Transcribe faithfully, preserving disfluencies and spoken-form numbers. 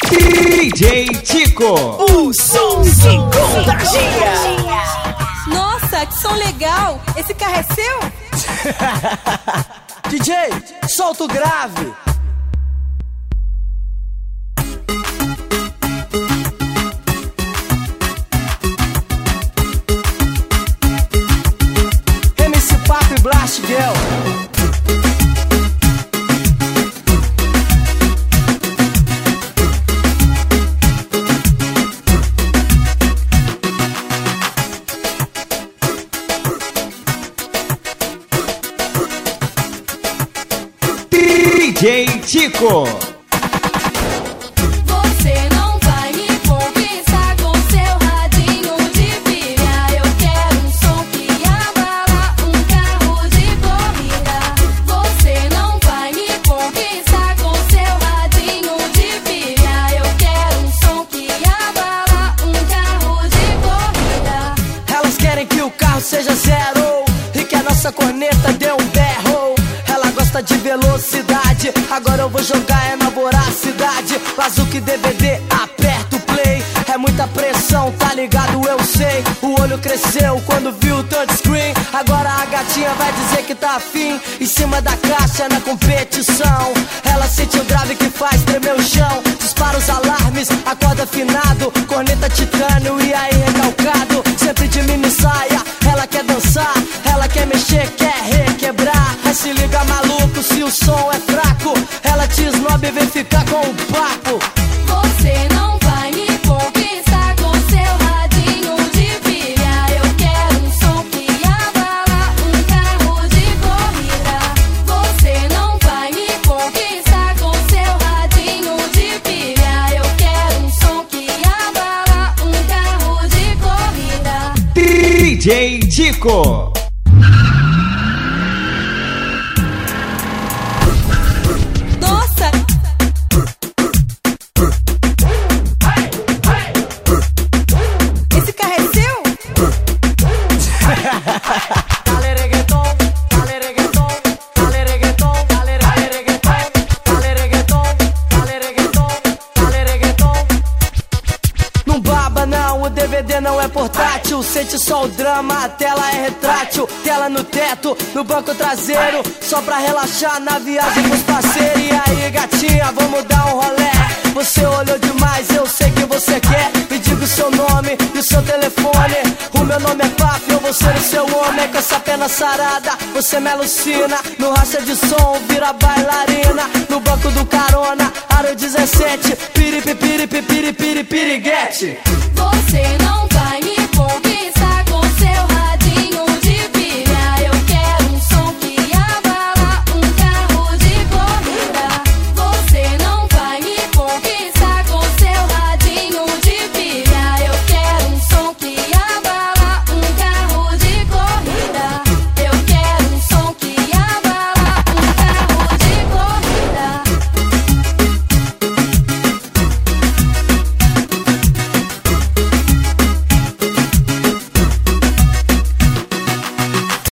D J Tico, o som que contagia. Nossa, que som legal! Esse carro é seu? D J, solta o grave. M C Papo e Blast Girl. D J Tico. Você não vai me conquistar com seu radinho de pilha. Eu quero um som que abala um carro de corrida. Você não vai me conquistar com seu radinho de pilha. Eu quero um som que abala um carro de corrida. Elas querem que o carro seja zero e que a nossa corneta dê um berro. Ela gosta de velocidade, agora eu vou jogar é na voracidade. Bazuca D V D, aperta o play. É muita pressão, tá ligado, eu sei. O olho cresceu quando viu o touchscreen. Agora a gatinha vai dizer que tá afim. Em cima da caixa na competição. Ela sente o grave que faz tremer o chão. Dispara os alarmes, acorda afinado. Corneta titânio e aí recalcado. Sempre de mini saia, ela quer dançar. Ela quer mexer, quer requebrar. Mas se liga maluco, se o som é fraco, ela te esnoba e vem ficar com o papo. Você não vai me conquistar com seu radinho de pilha. Eu quero um som que abala um carro de corrida. Você não vai me conquistar com seu radinho de pilha. Eu quero um som que abala um carro de corrida. D J Tico. Nossa! Esse carro é seu? Dale reggaeton, dale reggaeton, dale reggaeton, dale reggaeton, dale reggaeton, dale reggaeton, dale reggaeton. Não baba não, o D V D não é portátil. Sente só o drama, a tela é retrátil. Tela no teto, no banco traseiro, só pra relaxar na viagem com os parceiros. E aí gatinha, vamos dar um rolé. Você olhou demais, eu sei que você quer. Me diga o seu nome e o seu telefone. O meu nome é Papo, eu vou ser o seu homem. Com essa pena sarada, você me alucina. No racha de som, vira bailarina. No banco do carona, aro dezessete. Piripi, piripi, piripi, piriguete. Você não